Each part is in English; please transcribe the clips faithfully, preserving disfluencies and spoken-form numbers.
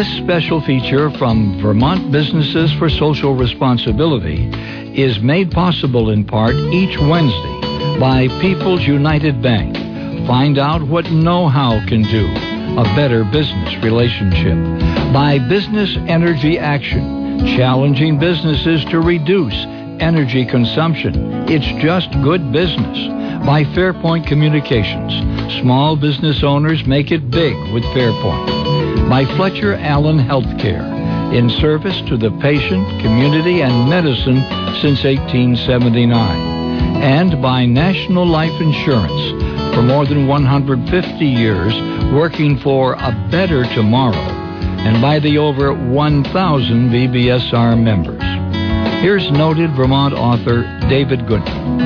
This special feature from Vermont Businesses for Social Responsibility is made possible in part each Wednesday by People's United Bank. Find out what know-how can do a better business relationship. By Business Energy Action, challenging businesses to reduce energy consumption. It's just good business. By Fairpoint Communications, small business owners make it big with Fairpoint. By Fletcher Allen Healthcare, in service to the patient, community, and medicine since eighteen seventy-nine. And by National Life Insurance, for more than one hundred fifty years, working for a better tomorrow. And by the over one thousand V B S R members. Here's noted Vermont author David Goodman.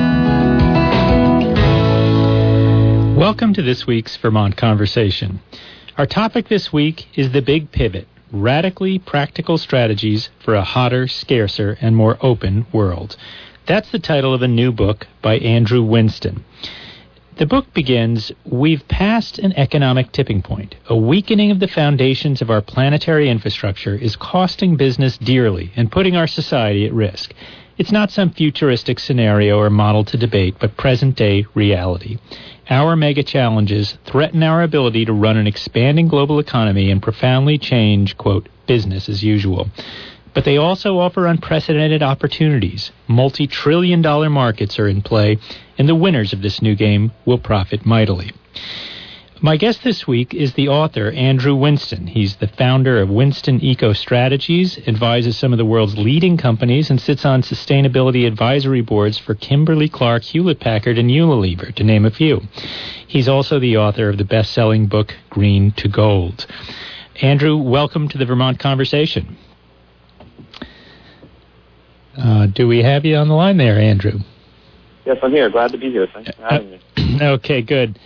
Welcome to this week's Vermont Conversation. Our topic this week is the Big Pivot, radically practical strategies for a hotter, scarcer, and more open world. That's the title of a new book by Andrew Winston. The book begins, we've passed an economic tipping point. A weakening of the foundations of our planetary infrastructure is costing business dearly and putting our society at risk. It's not some futuristic scenario or model to debate, but present-day reality. Our mega challenges threaten our ability to run an expanding global economy and profoundly change, quote, business as usual. But they also offer unprecedented opportunities. Multi-trillion dollar markets are in play, and the winners of this new game will profit mightily. My guest this week is the author, Andrew Winston. He's the founder of Winston Eco Strategies, advises some of the world's leading companies, and sits on sustainability advisory boards for Kimberly-Clark, Hewlett-Packard, and Unilever, to name a few. He's also the author of the best-selling book, Green to Gold. Andrew, welcome to the Vermont Conversation. Uh, do we have you on the line there, Andrew? Yes, I'm here. Glad to be here. Thanks for having me. Okay, good.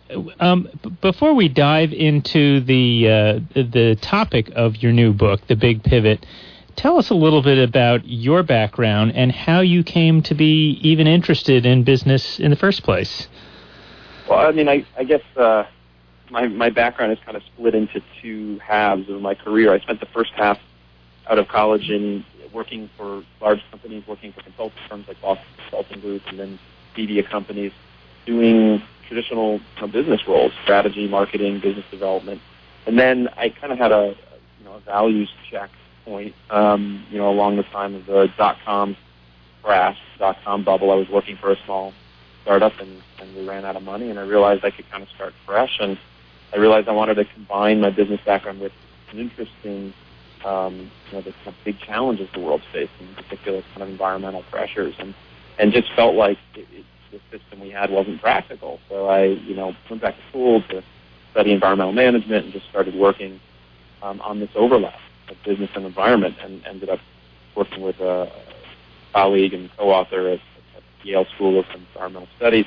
Um, b- before we dive into the, uh, the the topic of your new book, The Big Pivot, tell us a little bit about your background and how you came to be even interested in business in the first place. Well, I mean, I, I guess uh, my my background is kind of split into two halves of my career. I spent the first half out of college in working for large companies, working for consulting firms like Boston Consulting Group, and then media companies, doing traditional you know, business roles, strategy, marketing, business development. And then I kind of had a, you know, a values check point, um, you know, along the time of the dot-com crash, dot-com bubble. I was working for a small startup, and, and we ran out of money, and I realized I could kind of start fresh, and I realized I wanted to combine my business background with an interesting Um, you know, the kind of big challenges the world's facing, in particular kind of environmental pressures, and, and just felt like it, it, the system we had wasn't practical. So I, you know, went back to school to study environmental management and just started working um, on this overlap of business and environment, and ended up working with a colleague and co-author at, at Yale School of Environmental Studies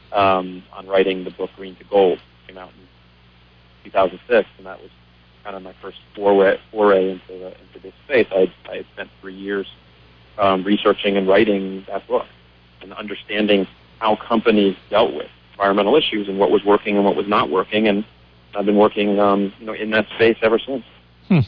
um, on writing the book Green to Gold. It came out in two thousand six, and that was kind of my first foray, foray into the, into this space. I, I had spent three years um, researching and writing that book and understanding how companies dealt with environmental issues and what was working and what was not working. And I've been working, um, you know, in that space ever since. Hmm.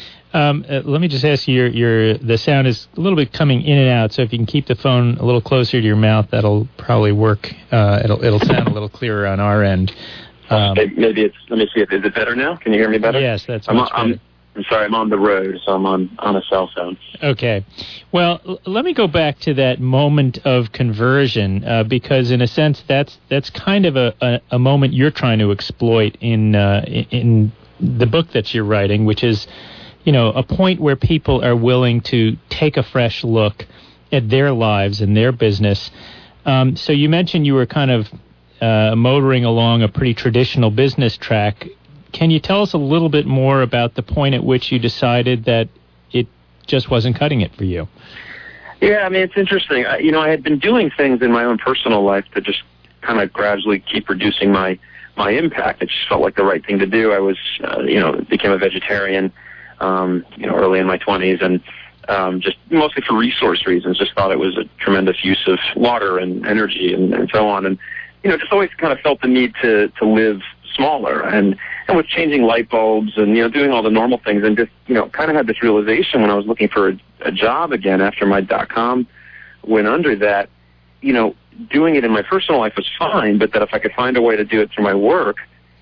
Um, uh, let me just ask you, your, your the sound is a little bit coming in and out, so if you can keep the phone a little closer to your mouth, that'll probably work. Uh, it'll it'll sound a little clearer on our end. Um, Maybe it's, let me see, is it better now? Can you hear me better? Yes, that's I'm, much on, better. I'm, I'm sorry, I'm on the road, so I'm on, on a cell phone. Okay. Well, l- let me go back to that moment of conversion, uh, because in a sense that's that's kind of a, a, a moment you're trying to exploit in, uh, in the book that you're writing, which is, you know, a point where people are willing to take a fresh look at their lives and their business. Um, so you mentioned you were kind of Uh, motoring along a pretty traditional business track. Can you tell us a little bit more about the point at which you decided that it just wasn't cutting it for you? Yeah, I mean, it's interesting. I, you know, I had been doing things in my own personal life to just kind of gradually keep reducing my, my impact. It just felt like the right thing to do. I was, uh, you know, became a vegetarian, um, you know, early in my twenties, and um, just mostly for resource reasons, just thought it was a tremendous use of water and energy and, and so on. And you know, just always kind of felt the need to, to live smaller, and, and with changing light bulbs and, you know, doing all the normal things, and just, you know, kind of had this realization when I was looking for a, a job again after my dot-com went under that, you know, doing it in my personal life was fine, but that if I could find a way to do it through my work,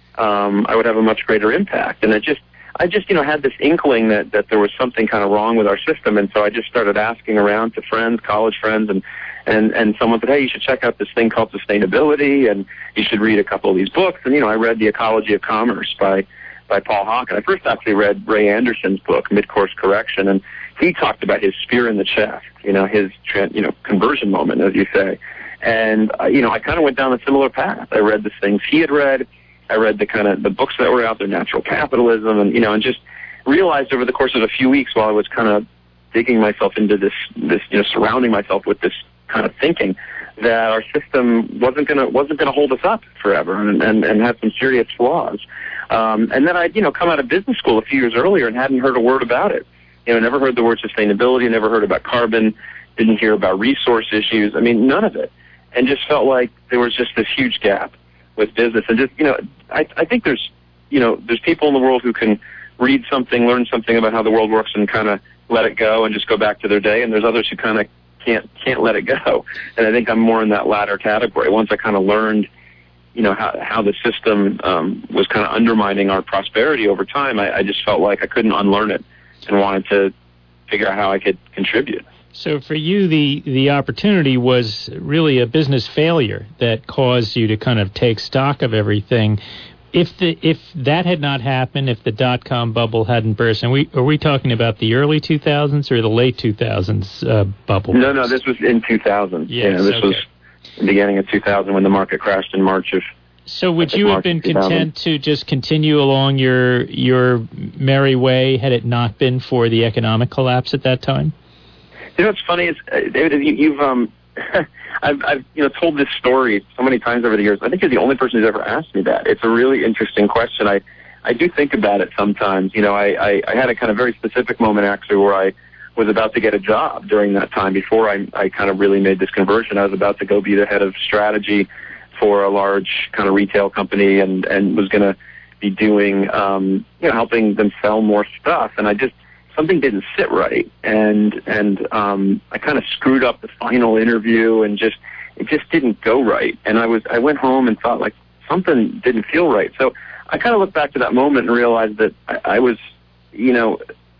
um, I would have a much greater impact. And it just, I just, you know, had this inkling that, that there was something kind of wrong with our system, and so I just started asking around to friends, college friends, and And, and someone said, hey, you should check out this thing called sustainability, and you should read a couple of these books. And, you know, I read The Ecology of Commerce by, by Paul Hawken. I first actually read Ray Anderson's book, Mid-Course Correction, and he talked about his spear in the chest, you know, his, you know, conversion moment, as you say. And, uh, you know, I kind of went down a similar path. I read the things he had read. I read the kind of the books that were out there, Natural Capitalism, and, you know, and just realized over the course of a few weeks while I was kind of digging myself into this, this, you know, surrounding myself with this kind of thinking, that our system wasn't gonna wasn't gonna hold us up forever, and and, and had some serious flaws. Um, and then I'd you know come out of business school a few years earlier and hadn't heard a word about it. You know, never heard the word sustainability, never heard about carbon, didn't hear about resource issues. I mean, none of it, and just felt like there was just this huge gap with business. And just you know, I I think there's you know there's people in the world who can read something, learn something about how the world works, and kind of let it go and just go back to their day. And there's others who kind of can't can't let it go. And I think I'm more in that latter category. Once I kind of learned, you know, how how the system um, was kind of undermining our prosperity over time, I, I just felt like I couldn't unlearn it, and wanted to figure out how I could contribute. So for you, the the opportunity was really a business failure that caused you to kind of take stock of everything. If the if that had not happened, if the dot-com bubble hadn't burst, and we are we talking about the early two thousands or the late two thousands uh, bubble? No, no, this was in two thousand. Yes, yeah, this okay. was the beginning of two thousand when the market crashed in March of. So would you have been content to just continue along your your merry way had it not been for the economic collapse at that time? You know what's funny is, uh, David, you, you've um. I've, I've you know told this story so many times over the years. I think you're the only person who's ever asked me that. It's a really interesting question. I, I do think about it sometimes. You know, I, I, I had a kind of very specific moment actually where I was about to get a job during that time before I, I kind of really made this conversion. I was about to go be the head of strategy for a large kind of retail company, and, and was going to be doing, um, you know, helping them sell more stuff. And I just, something didn't sit right, and and um, I kind of screwed up the final interview, and just it just didn't go right. And I was I went home and thought like something didn't feel right. So I kind of looked back to that moment and realized that I, I was, you know,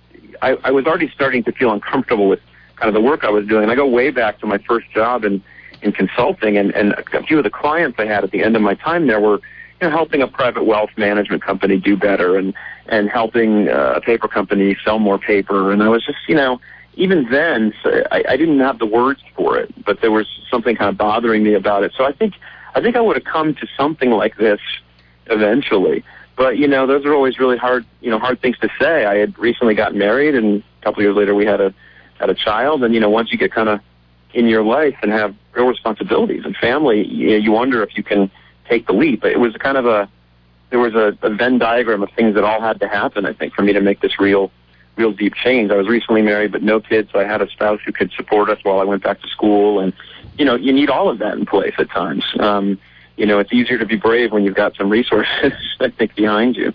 I, I was already starting to feel uncomfortable with kind of the work I was doing. And I go way back to my first job in in consulting, and and a few of the clients I had at the end of my time there were, you know, helping a private wealth management company do better, and, and helping uh, a paper company sell more paper. And I was just, you know, even then, so I, I didn't have the words for it, but there was something kind of bothering me about it. So I think, I think I would have come to something like this eventually. But, you know, those are always really hard, you know, hard things to say. I had recently gotten married, and a couple of years later we had a, had a child. And, you know, once you get kind of in your life and have real responsibilities and family, you, you wonder if you can take the leap. It was kind of a, there was a, a Venn diagram of things that all had to happen, I think, for me to make this real, real deep change. I was recently married, but no kids, so I had a spouse who could support us while I went back to school. And, you know, you need all of that in place at times. Um, you know, it's easier to be brave when you've got some resources, I think, behind you.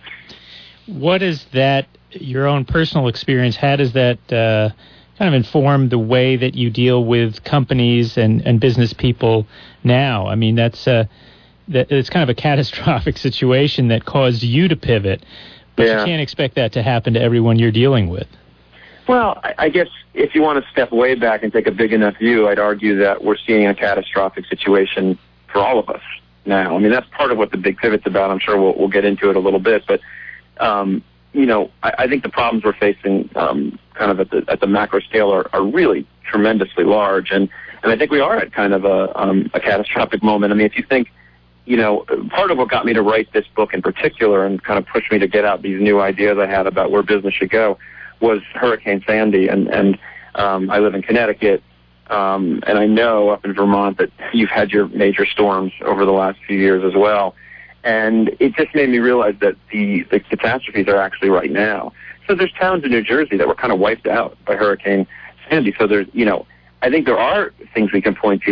What is that, your own personal experience, how does that uh, kind of inform the way that you deal with companies and, and business people now? I mean, that's... Uh, that it's kind of a catastrophic situation that caused you to pivot, but yeah. You can't expect that to happen to everyone you're dealing with. Well, I, I guess if you want to step way back and take a big enough view, I'd argue that we're seeing a catastrophic situation for all of us now. I mean, that's part of what the big pivot's about. I'm sure we'll, we'll get into it a little bit, but um, you know, I, I think the problems we're facing, um, kind of at the at the macro scale, are, are really tremendously large, and and I think we are at kind of a um, a catastrophic moment. I mean, if you think. You know, part of what got me to write this book in particular and kind of pushed me to get out these new ideas I had about where business should go was Hurricane Sandy. And, and um, I live in Connecticut, um, and I know up in Vermont that you've had your major storms over the last few years as well. And it just made me realize that the, the catastrophes are actually right now. So there's towns in New Jersey that were kind of wiped out by Hurricane Sandy. So there's, you know, I think there are things we can point to that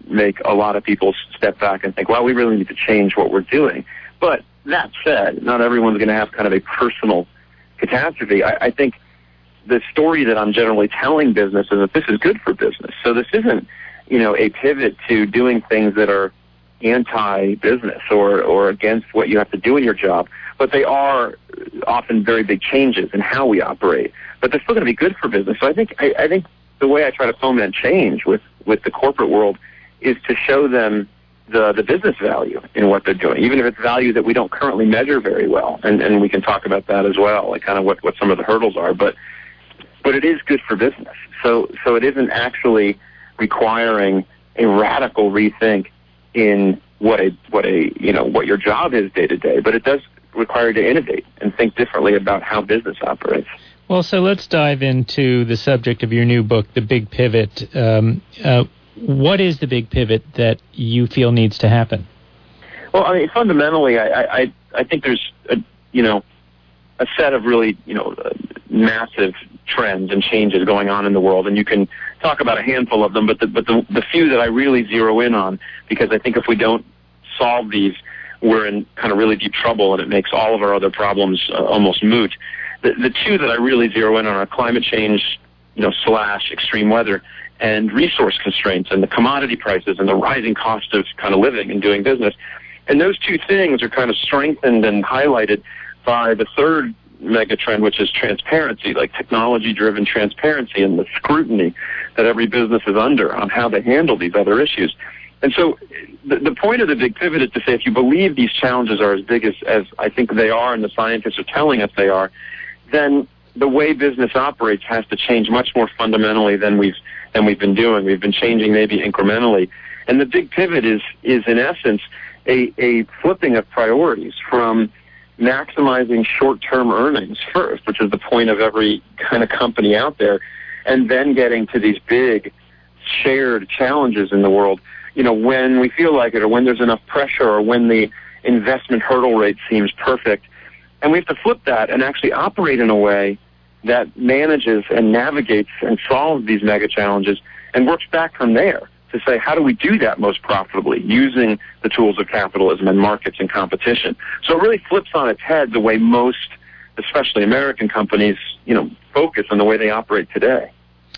make a lot of people step back and think, well, we really need to change what we're doing. But that said, not everyone's going to have kind of a personal catastrophe. I, I think the story that I'm generally telling business is that this is good for business. So this isn't, you know, a pivot to doing things that are anti-business or, or against what you have to do in your job, but they are often very big changes in how we operate. But they're still going to be good for business. So I think I, I think the way I try to foment change with, with the corporate world is to show them the, the business value in what they're doing, even if it's value that we don't currently measure very well. And, and we can talk about that as well, like kind of what, what some of the hurdles are. But but it is good for business. So so it isn't actually requiring a radical rethink in what a what a you know what your job is day to day, but it does require you to innovate and think differently about how business operates. Well, so let's dive into the subject of your new book, The Big Pivot. Um, uh, what is the big pivot that you feel needs to happen? Well, I mean, fundamentally, I I, I think there's a, you know a set of really you know uh, massive trends and changes going on in the world, and you can talk about a handful of them, but the, but the, the few that I really zero in on, because I think if we don't solve these, we're in kind of really deep trouble, and it makes all of our other problems uh, almost moot. The, the two that I really zero in on are climate change, you know, slash extreme weather, and resource constraints, and the commodity prices, and the rising cost of kind of living and doing business. And those two things are kind of strengthened and highlighted by the third mega trend, which is transparency, like technology-driven transparency and the scrutiny that every business is under on how they handle these other issues. And so the, the point of the big pivot is to say, if you believe these challenges are as big as, as I think they are and the scientists are telling us they are, then the way business operates has to change much more fundamentally than we've than we've been doing. We've been changing maybe incrementally. And the big pivot is, is in essence, a, a flipping of priorities from maximizing short-term earnings first, which is the point of every kind of company out there, and then getting to these big shared challenges in the world, you know, when we feel like it, or when there's enough pressure, or when the investment hurdle rate seems perfect. And we have to flip that and actually operate in a way that manages and navigates and solves these mega challenges and works back from there to say, how do we do that most profitably using the tools of capitalism and markets and competition? So it really flips on its head the way most, especially American companies, you know, focus on the way they operate today.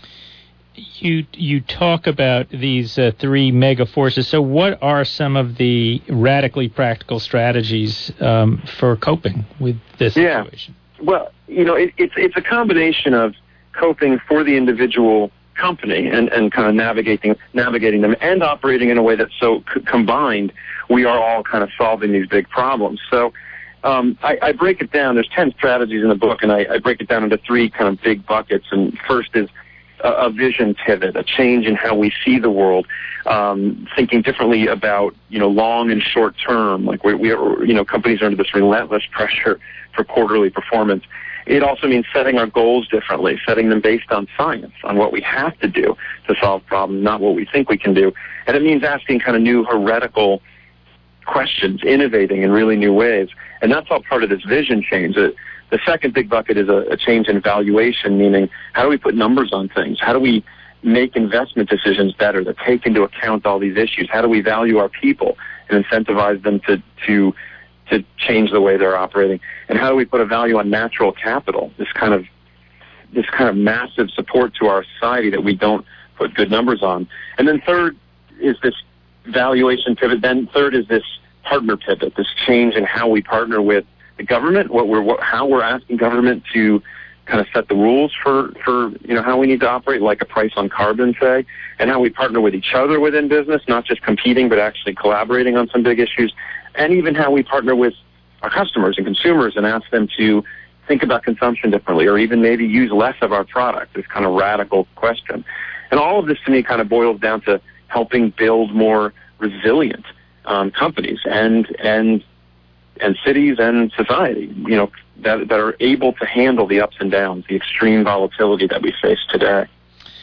You you talk about these uh, three mega forces. So what are some of the radically practical strategies um, for coping with this yeah. situation? Well, you know, it, it's it's a combination of coping for the individual company and, and kind of navigating navigating them and operating in a way that's so c- combined, we are all kind of solving these big problems. So um, I, I break it down. There's ten strategies in the book, and I, I break it down into three kind of big buckets. And first is a, a vision pivot, a change in how we see the world, um, thinking differently about, you know, long and short term. Like we, we are, you know, companies are under this relentless pressure for quarterly performance. It also means setting our goals differently, setting them based on science, on what we have to do to solve problems, not what we think we can do. And it means asking kind of new heretical questions, innovating in really new ways. And that's all part of this vision change. The, the second big bucket is a, a change in valuation, meaning how do we put numbers on things? How do we make investment decisions better that take into account all these issues? How do we value our people and incentivize them to, to to change the way they're operating? And how do we put a value on natural capital, this kind of this kind of massive support to our society that we don't put good numbers on? And then third is this valuation pivot. Then third is this partner pivot, this change in how we partner with the government, what we're what, how we're asking government to kind of set the rules for, for you know how we need to operate, like a price on carbon, say, and how we partner with each other within business, not just competing but actually collaborating on some big issues. And even how we partner with our customers and consumers and ask them to think about consumption differently, or even maybe use less of our product, this kind of radical question. And all of this to me kind of boils down to helping build more resilient um, companies and and and cities and society, you know, that, that are able to handle the ups and downs, the extreme volatility that we face today.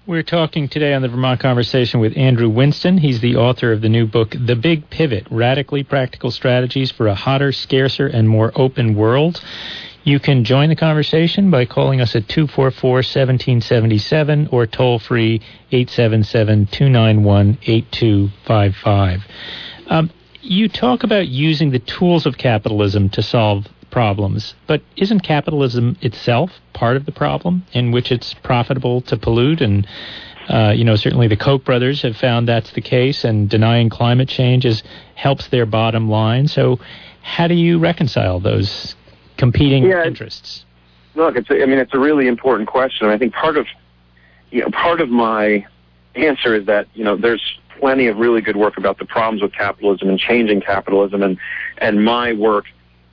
We're talking today on the Vermont Conversation with Andrew Winston. He's the author of the new book, The Big Pivot, Radically Practical Strategies for a Hotter, Scarcer, and More Open World. You can join the conversation by calling us at two four four, one seven seven seven or toll-free eight seven seven, two nine one, eight two five five. Um, you talk about using the tools of capitalism to solve problems, but isn't capitalism itself part of the problem in which it's profitable to pollute? And, uh, you know, certainly the Koch brothers have found that's the case, and denying climate change is, helps their bottom line. So how do you reconcile those competing yeah, interests? Look, it's a, I mean, it's a really important question. I think part of, you know, part of my answer is that, you know, there's plenty of really good work about the problems with capitalism and changing capitalism, and, and my work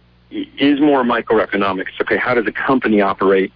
is more microeconomics. Okay, how does a company operate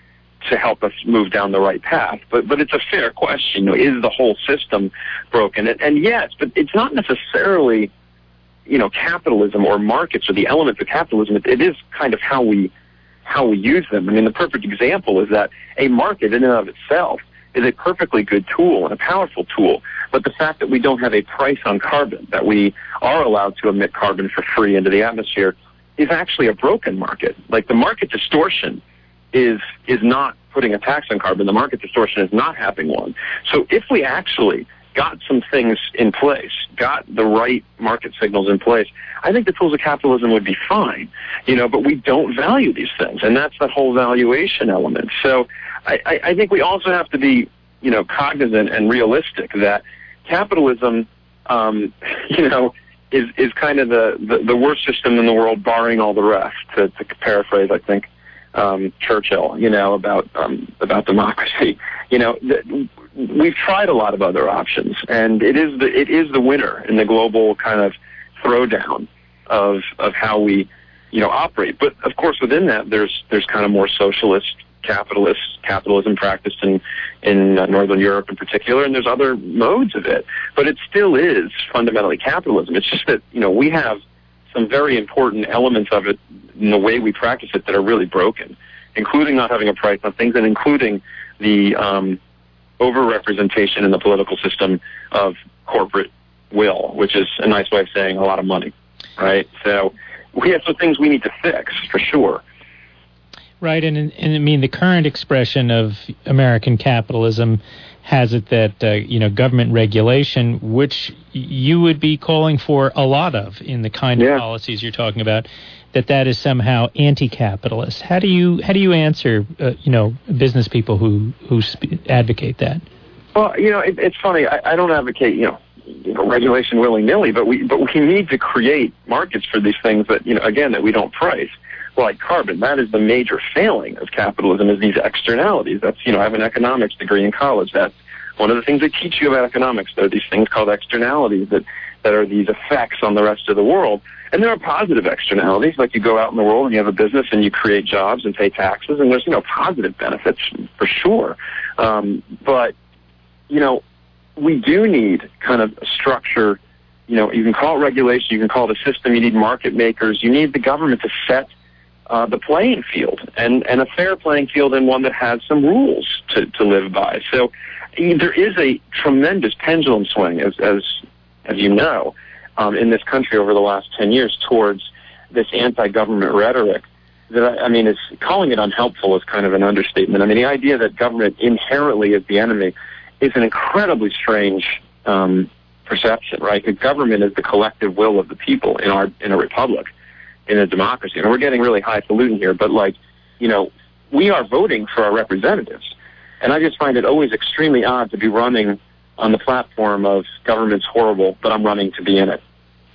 to help us move down the right path? But but it's a fair question. You know, is the whole system broken? And, and yes, but it's not necessarily, you know, capitalism or markets or the elements of capitalism. It, it is kind of how we how we use them. I mean, the perfect example is that a market in and of itself is a perfectly good tool and a powerful tool. But the fact that we don't have a price on carbon, that we are allowed to emit carbon for free into the atmosphere, is actually a broken market. Like, the market distortion is is not putting a tax on carbon. The market distortion is not having one. So if we actually got some things in place, got the right market signals in place, I think the tools of capitalism would be fine. You know, but we don't value these things, and that's that whole valuation element. So I, I, I think we also have to be, you know, cognizant and realistic that capitalism, um, you know, is is kind of the, the, the worst system in the world, barring all the rest, to, to paraphrase, I think, um, Churchill, you know, about um, about democracy. You know, the, we've tried a lot of other options, and it is the it is the winner in the global kind of throwdown of of how we, you know, operate. But of course, within that, there's there's kind of more socialist capitalist capitalism practiced in in uh, Northern Europe in particular, and there's other modes of it. But it still is fundamentally capitalism. It's just that, you know, we have some very important elements of it in the way we practice it that are really broken, including not having a price on things, and including the um, overrepresentation in the political system of corporate will, which is a nice way of saying a lot of money, right? So we have some things we need to fix, for sure. Right, and, and I mean, the current expression of American capitalism has it that, uh, you know, government regulation, which you would be calling for a lot of in the kind yeah. of policies you're talking about, that that is somehow anti-capitalist. How do you how do you answer, uh, you know, business people who, who sp- advocate that? Well, you know, it, it's funny. I, I don't advocate, you know, you know, regulation willy-nilly, but we but we need to create markets for these things that, you know, again, that we don't price. Like carbon, that is the major failing of capitalism, is these externalities. That's, you know, I have an economics degree in college. That's one of the things they teach you about economics. There are these things called externalities that, that are these effects on the rest of the world. And there are positive externalities, like you go out in the world and you have a business and you create jobs and pay taxes, and there's, you know, positive benefits for sure. Um, but, you know, we do need kind of a structure. You know, you can call it regulation, you can call it a system, you need market makers, you need the government to set Uh, the playing field, and, and a fair playing field, and one that has some rules to, to live by. So there is a tremendous pendulum swing, as as, as you know, um, in this country over the last ten years towards this anti-government rhetoric that, I, I mean, is calling it unhelpful is kind of an understatement. I mean, the idea that government inherently is the enemy is an incredibly strange um, perception, right? The government is the collective will of the people in our in a republic, in a democracy. And we're getting really highfalutin here, but, like, you know, we are voting for our representatives. And I just find it always extremely odd to be running on the platform of government's horrible, but I'm running to be in it.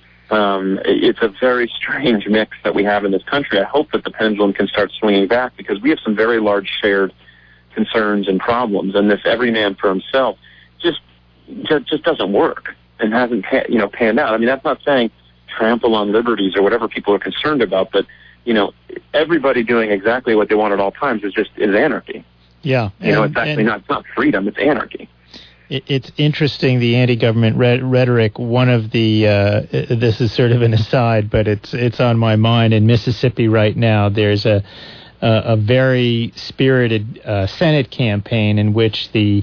Um, it's a very strange mix that we have in this country. I hope that the pendulum can start swinging back, because we have some very large shared concerns and problems, and this every man for himself just just, just doesn't work and hasn't, you know, panned out. I mean, that's not saying trample on liberties or whatever people are concerned about, but, you know, everybody doing exactly what they want at all times is just is anarchy. Yeah. You and, know, it's actually not, it's not freedom, it's anarchy. It, it's interesting, the anti-government re- rhetoric. One of the, uh, this is sort of an aside, but it's it's on my mind. In Mississippi right now, there's a, a, a very spirited uh, Senate campaign in which the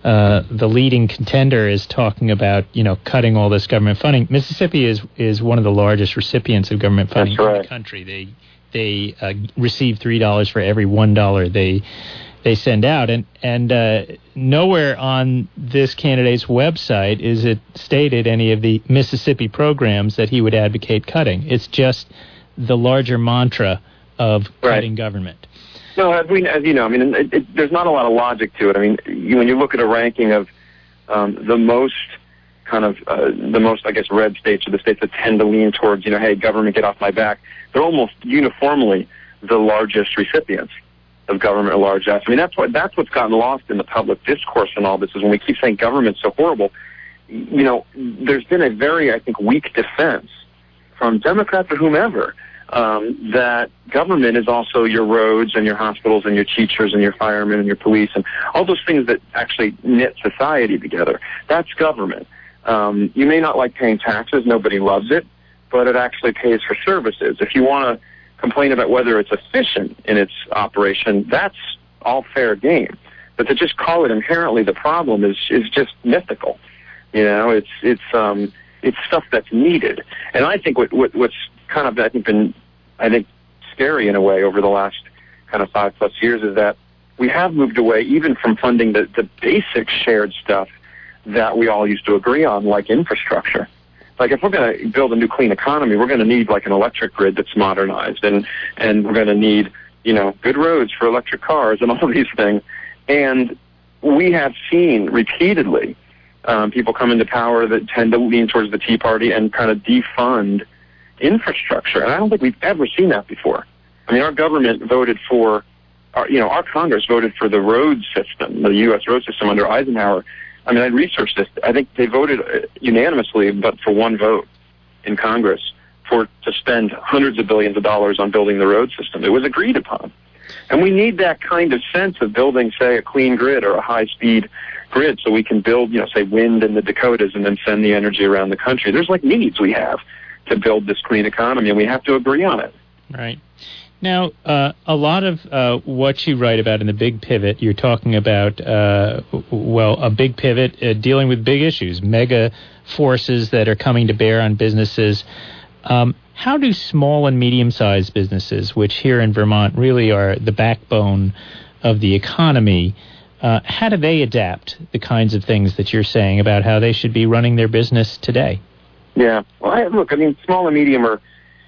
uh, the leading contender is talking about, you know, cutting all this government funding. Mississippi is is one of the largest recipients of government funding That's right. in the country. They they uh, receive three dollars for every one dollar they they send out, and and uh, nowhere on this candidate's website is it stated any of the Mississippi programs that he would advocate cutting. It's just the larger mantra of Right. cutting government. No, as we, as you know, I mean, it, it, there's not a lot of logic to it. I mean, you, when you look at a ranking of um, the most kind of uh, the most, I guess, red states, or the states that tend to lean towards, you know, hey, government, get off my back, they're almost uniformly the largest recipients of government largesse. I mean, that's what that's what's gotten lost in the public discourse and all this, is when we keep saying government's so horrible. You know, there's been a very, I think, weak defense from Democrats or whomever, um, that government is also your roads and your hospitals and your teachers and your firemen and your police and all those things that actually knit society together. That's government. Um, you may not like paying taxes. Nobody loves it, but it actually pays for services. If you want to complain about whether it's efficient in its operation, that's all fair game. But to just call it inherently the problem is is just mythical. You know, it's it's um it's stuff that's needed. And I think what, what what's kind of I think been I think scary in a way over the last kind of five plus years is that we have moved away even from funding the, the basic shared stuff that we all used to agree on, like infrastructure. Like if we're going to build a new clean economy, we're going to need like an electric grid that's modernized, and and we're going to need, you know, good roads for electric cars and all these things. And we have seen repeatedly um, people come into power that tend to lean towards the Tea Party and kind of defund infrastructure. And I don't think we've ever seen that before. I mean, our government voted for, our, you know, our Congress voted for the road system, the U S road system under Eisenhower. I mean, I researched this. I think they voted unanimously, but for one vote in Congress, for to spend hundreds of billions of dollars on building the road system. It was agreed upon. And we need that kind of sense of building, say, a clean grid or a high-speed grid so we can build, you know, say, wind in the Dakotas and then send the energy around the country. There's, like, needs we have to build this clean economy, and we have to agree on it. Right. Now, uh, a lot of uh, what you write about in the Big Pivot, you're talking about, uh, well, a big pivot uh, dealing with big issues, mega forces that are coming to bear on businesses. Um, how do small and medium-sized businesses, which here in Vermont really are the backbone of the economy, uh, how do they adapt the kinds of things that you're saying about how they should be running their business today? Yeah. Well, I, look, I mean, small and medium are,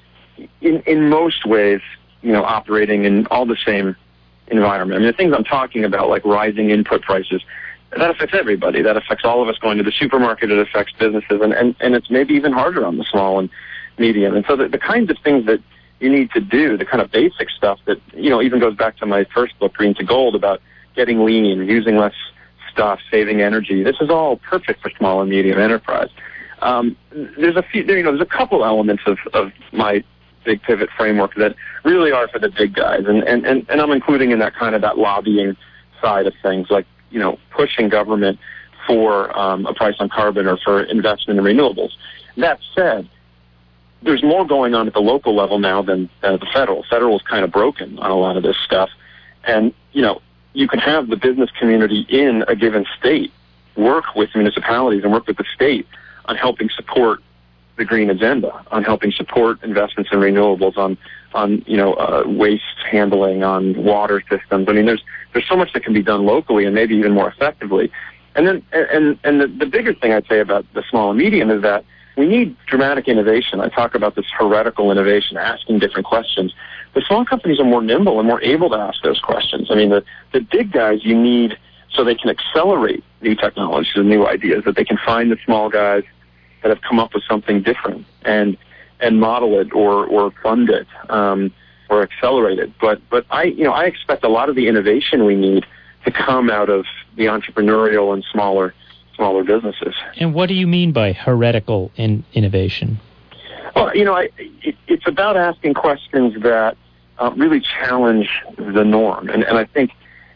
in, in most ways, you know, operating in all the same environment. I mean, the things I'm talking about, like rising input prices, that affects everybody. That affects all of us going to the supermarket. It affects businesses, and, and, and it's maybe even harder on the small and medium. And so the, the kinds of things that you need to do, the kind of basic stuff that, you know, even goes back to my first book, Green to Gold, about getting lean, using less stuff, saving energy. This is all perfect for small and medium enterprise. Um, there's a few, there, you know, there's a couple elements of, of my Big Pivot framework that really are for the big guys, and, and, and, and I'm including in that kind of that lobbying side of things, like, you know, pushing government for um, a price on carbon or for investment in renewables. That said, there's more going on at the local level now than, than at the federal. Federal is kind of broken on a lot of this stuff, and, you know, you can have the business community in a given state work with municipalities and work with the state on helping support the green agenda, on helping support investments in renewables, on, on you know, uh, waste handling, on water systems. I mean, there's there's so much that can be done locally and maybe even more effectively. And then, and and the, the bigger thing I'd say about the small and medium is that we need dramatic innovation. I talk about this heretical innovation, asking different questions. The small companies are more nimble and more able to ask those questions. I mean, the, the big guys you need so they can accelerate new technologies and new ideas, that they can find the small guys that have come up with something different and and model it or or fund it um, or accelerate it. But but I you know I expect a lot of the innovation we need to come out of the entrepreneurial and smaller smaller businesses. And what do you mean by heretical in innovation? Well, you know, I, it, it's about asking questions that uh, really challenge the norm, and and I think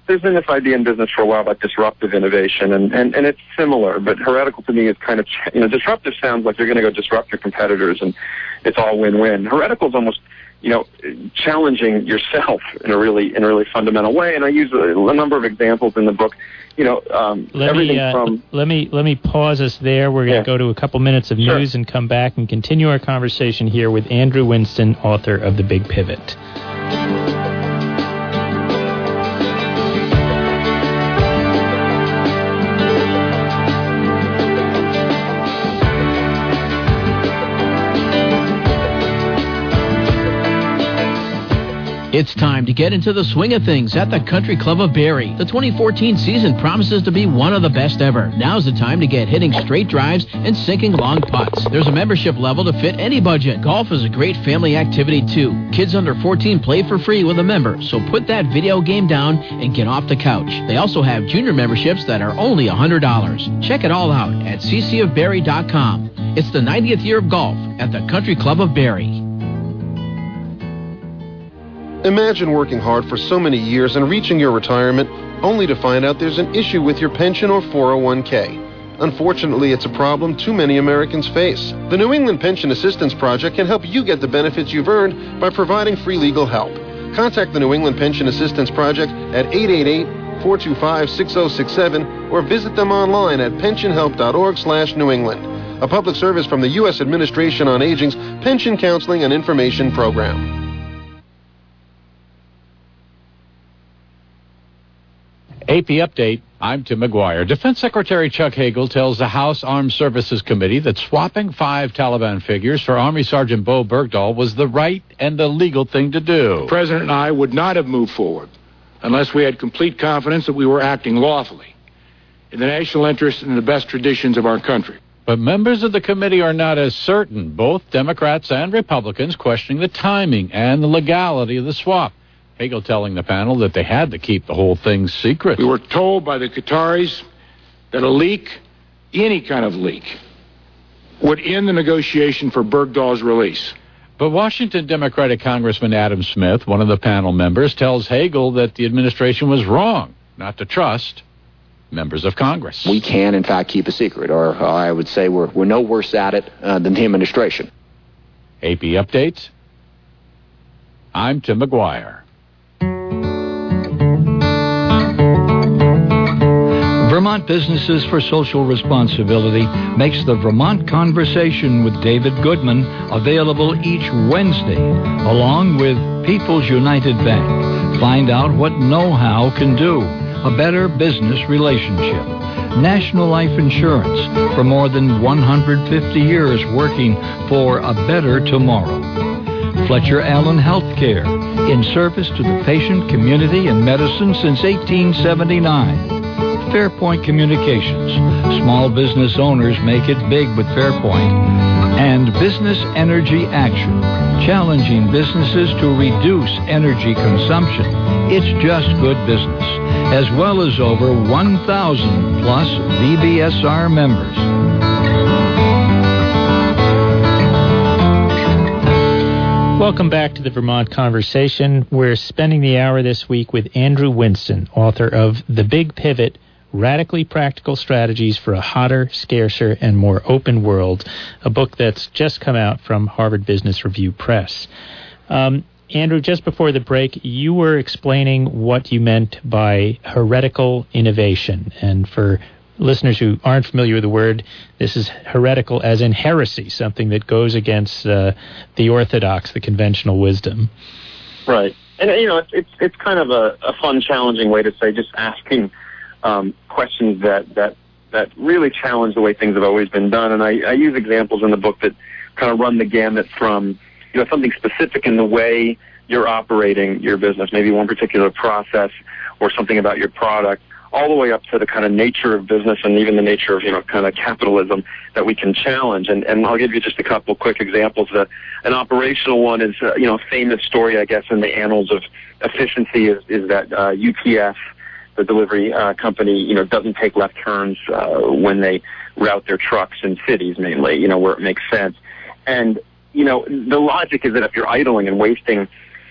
there's been this idea in business for a while about disruptive innovation, and, and, and it's similar, but heretical to me is kind of, you know, disruptive sounds like you're going to go disrupt your competitors and it's all win-win. Heretical is almost, you know, challenging yourself in a really, in a really fundamental way, and I use a, a number of examples in the book. You know, um, let everything me, uh, from... Let me, let me pause us there. We're going to yeah. go to a couple minutes of Sure. news and come back and continue our conversation here with Andrew Winston, author of The Big Pivot. It's time to get into the swing of things at the Country Club of Barrie. The twenty fourteen season promises to be one of the best ever. Now's the time to get hitting straight drives and sinking long putts. There's a membership level to fit any budget. Golf is a great family activity, too. Kids under fourteen play for free with a member, so put that video game down and get off the couch. They also have junior memberships that are only one hundred dollars. Check it all out at c c of barrie dot com. It's the ninetieth year of golf at the Country Club of Barrie. Imagine working hard for so many years and reaching your retirement only to find out there's an issue with your pension or four oh one k. Unfortunately, it's a problem too many Americans face. The New England Pension Assistance Project can help you get the benefits you've earned by providing free legal help. Contact the New England Pension Assistance Project at eight eight eight, four two five, six oh six seven or visit them online at pension help dot org slash New England. A public service from the U S Administration on Aging's Pension Counseling and Information Program. A P Update, I'm Tim McGuire. Defense Secretary Chuck Hagel tells the House Armed Services Committee that swapping five Taliban figures for Army Sergeant Bo Bergdahl was the right and the legal thing to do. The President and I would not have moved forward unless we had complete confidence that we were acting lawfully in the national interest and the best traditions of our country. But members of the committee are not as certain, both Democrats and Republicans questioning the timing and the legality of the swap. Hagel telling the panel that they had to keep the whole thing secret. We were told by the Qataris that a leak, any kind of leak, would end the negotiation for Bergdahl's release. But Washington Democratic Congressman Adam Smith, one of the panel members, tells Hagel that the administration was wrong not to trust members of Congress. We can, in fact, keep a secret, or uh, I would say we're, we're no worse at it uh, than the administration. A P Updates, I'm Tim McGuire. Vermont Businesses for Social Responsibility makes the Vermont Conversation with David Goodman available each Wednesday, along with People's United Bank. Find out what know-how can do a better business relationship. National Life Insurance, for more than one hundred fifty years working for a better tomorrow. Fletcher Allen Healthcare, in service to the patient, community, and medicine since eighteen seventy-nine. Fairpoint Communications. Small business owners make it big with Fairpoint. And Business Energy Action, challenging businesses to reduce energy consumption. It's just good business, as well as over one thousand plus V B S R members. Welcome back to the Vermont Conversation. We're spending the hour this week with Andrew Winston, author of The Big Pivot, Radically Practical Strategies for a Hotter, Scarcer, and More Open World, a book that's just come out from Harvard Business Review Press. Um, Andrew, just before the break, you were explaining what you meant by heretical innovation. And for listeners who aren't familiar with the word, this is heretical as in heresy, something that goes against uh, the orthodox, the conventional wisdom. Right. And, you know, it's it's, it's kind of a, a fun, challenging way to say just asking um, questions that, that, that really challenge the way things have always been done. And I, I use examples in the book that kind of run the gamut from, you know, something specific in the way you're operating your business, maybe one particular process or something about your product, all the way up to the kind of nature of business and even the nature of, you know, kind of capitalism that we can challenge. And, and I'll give you just a couple quick examples. Uh, an operational one is, uh, you know, a famous story, I guess, in the annals of efficiency is, is that uh, U P S, the delivery uh, company, you know, doesn't take left turns uh, when they route their trucks in cities, mainly, you know, where it makes sense. And, you know, the logic is that if you're idling and wasting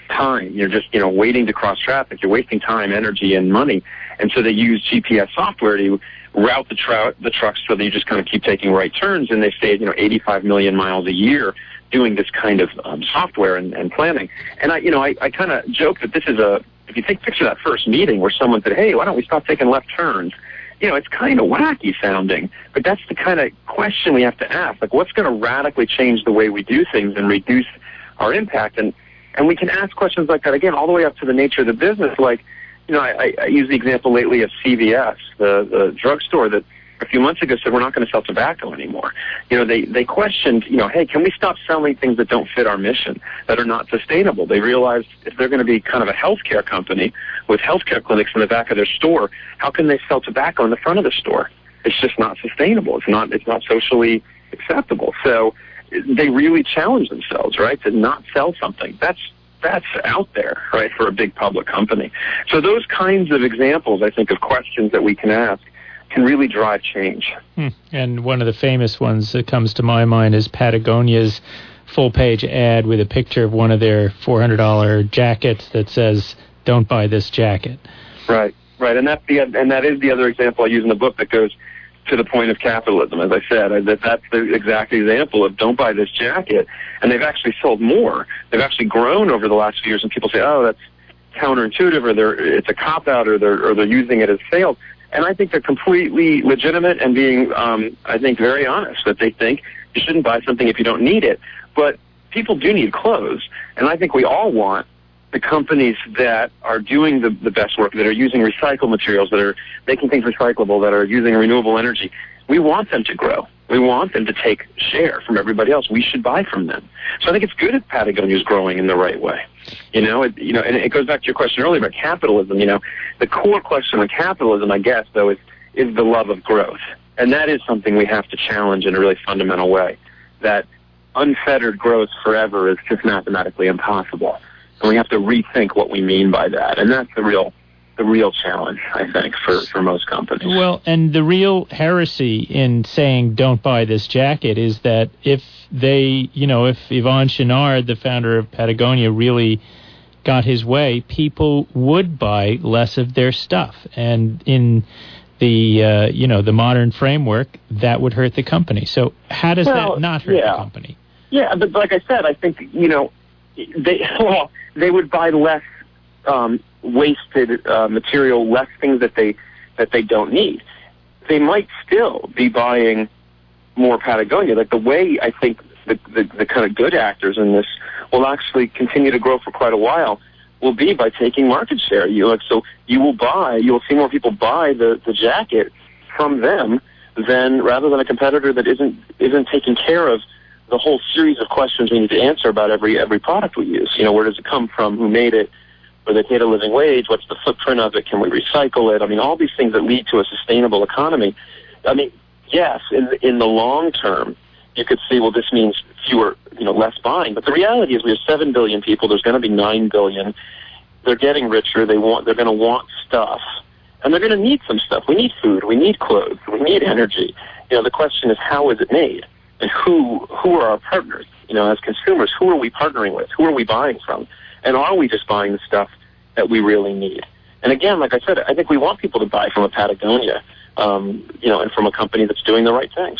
time. You're just, you know, waiting to cross traffic. You're wasting time, energy, and money. And so they use G P S software to route the, trou- the trucks so that you just kind of keep taking right turns, and they save, you know, eighty-five million miles a year doing this kind of um, software and, and planning. And I, you know, I, I kind of joke that this is a, if you think, picture that first meeting where someone said, hey, why don't we stop taking left turns? You know, it's kind of wacky sounding, but that's the kind of question we have to ask. Like, what's going to radically change the way we do things and reduce our impact? And, and we can ask questions like that, again, all the way up to the nature of the business. Like, you know, I, I use the example lately of C V S, the, the drugstore that a few months ago said we're not going to sell tobacco anymore. You know, they, they questioned, you know, hey, can we stop selling things that don't fit our mission, that are not sustainable? They realized if they're going to be kind of a healthcare company with healthcare clinics in the back of their store, how can they sell tobacco in the front of the store? It's just not sustainable. It's not, it's not socially acceptable. So they really challenged themselves, right, to not sell something. That's That's out there, right, for a big public company. So those kinds of examples, I think, of questions that we can ask can really drive change. Hmm. And one of the famous ones that comes to my mind is Patagonia's full-page ad with a picture of one of their four hundred dollars jackets that says, "Don't buy this jacket." Right, right. And, that's the, and that is the other example I use in the book that goes to the point of capitalism. As I said, that that's the exact example of don't buy this jacket. And they've actually sold more. They've actually grown over the last few years, and people say, oh, that's counterintuitive, or they're, it's a cop-out, or they're, or they're using it as sales. And I think they're completely legitimate and being, um, I think, very honest, that they think you shouldn't buy something if you don't need it. But people do need clothes, and I think we all want the companies that are doing the, the best work, that are using recycled materials, that are making things recyclable, that are using renewable energy. We want them to grow. We want them to take share from everybody else. We should buy from them. So I think it's good if Patagonia is growing in the right way. You know, it, you know, and it goes back to your question earlier about capitalism. You know, the core question of capitalism, I guess, though, is is the love of growth, and that is something we have to challenge in a really fundamental way. That unfettered growth forever is just mathematically impossible, and we have to rethink what we mean by that. And that's the real. the real challenge, I think, for, for most companies. Well, and the real heresy in saying don't buy this jacket is that if they, you know, if Yvon Chouinard, the founder of Patagonia, really got his way, people would buy less of their stuff. And in the, uh, you know, the modern framework, that would hurt the company. So how does well, that not hurt yeah. the company? Yeah, but like I said, I think, you know, they, well, they would buy less um, wasted uh, material, less things that they that they don't need. They might still be buying more Patagonia. Like the way I think the, the the kind of good actors in this will actually continue to grow for quite a while will be by taking market share. You like so you will buy, you will see more people buy the, the jacket from them than rather than a competitor that isn't isn't taking care of the whole series of questions we need to answer about every every product we use. You know, where does it come from? Who made it? Where they paid a living wage? What's the footprint of it? Can we recycle it? I mean, all these things that lead to a sustainable economy. I mean, yes, in in the long term, you could see, well, this means fewer, you know, less buying. But the reality is, we have seven billion people. There's going to be nine billion. They're getting richer. They want. They're going to want stuff, and they're going to need some stuff. We need food. We need clothes. We need energy. You know, the question is, how is it made, and who who are our partners? You know, as consumers, who are we partnering with? Who are we buying from? And are we just buying the stuff that we really need? And again, like I said, I think we want people to buy from a Patagonia, um, you know, and from a company that's doing the right things.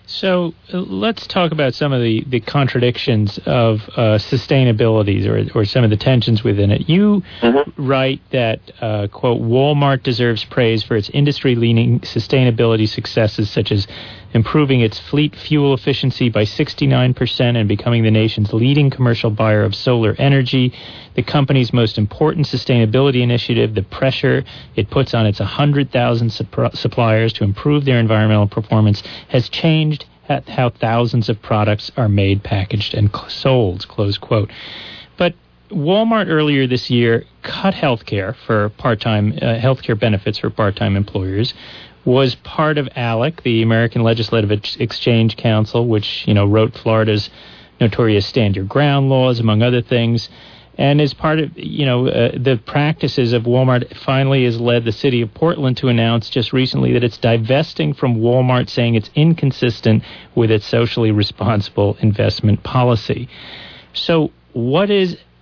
So uh, let's talk about some of the, the contradictions of uh, sustainability or, or some of the tensions within it. You mm-hmm. write that, uh, quote, Walmart deserves praise for its industry-leading sustainability successes, such as improving its fleet fuel efficiency by sixty-nine percent and becoming the nation's leading commercial buyer of solar energy. The company's most important sustainability initiative, the pressure it puts on its one hundred thousand supp- suppliers to improve their environmental performance, has changed how thousands of products are made, packaged, and sold, close quote. But Walmart earlier this year cut healthcare for part-time uh, healthcare benefits for part-time employers. Was part of ALEC, the American Legislative Ex- Exchange Council, which, you know, wrote Florida's notorious Stand Your Ground laws, among other things, and is part of, you know, uh, the practices of Walmart. Finally has led the city of Portland to announce just recently that it's divesting from Walmart, saying it's inconsistent with its socially responsible investment policy. So what is,